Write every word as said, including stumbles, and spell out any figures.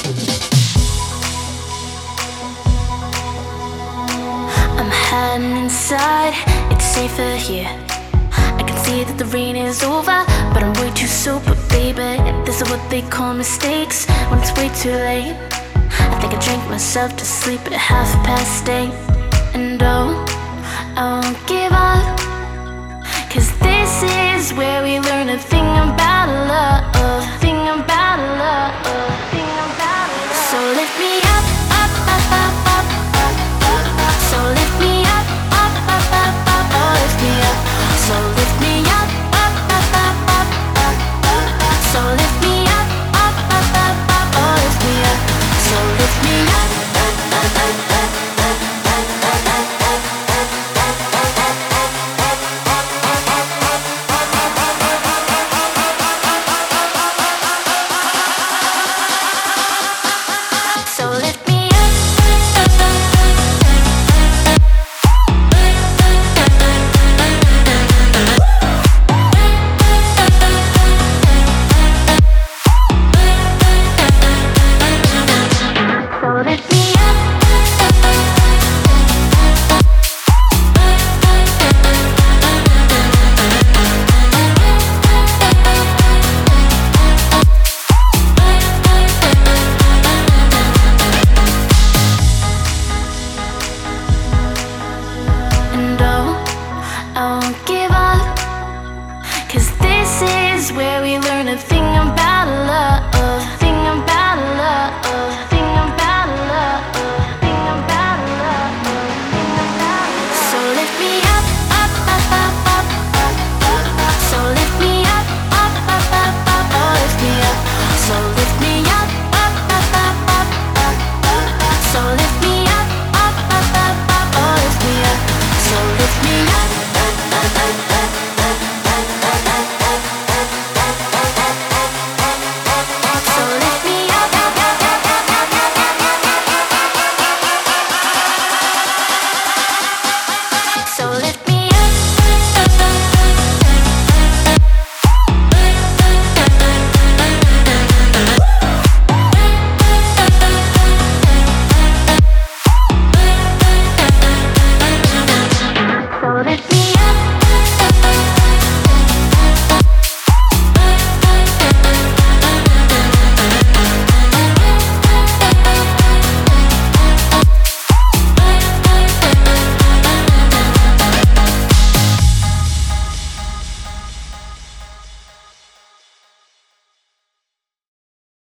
I'm hiding inside, it's safer here. I can see that the rain is over, but I'm way too sober, baby. This is what they call mistakes when it's way too late. I think I drank myself to sleep at half past eight. And oh, I won't give up, cause this is where we learn a thing about love. Thing about love. Thing about love. So lift me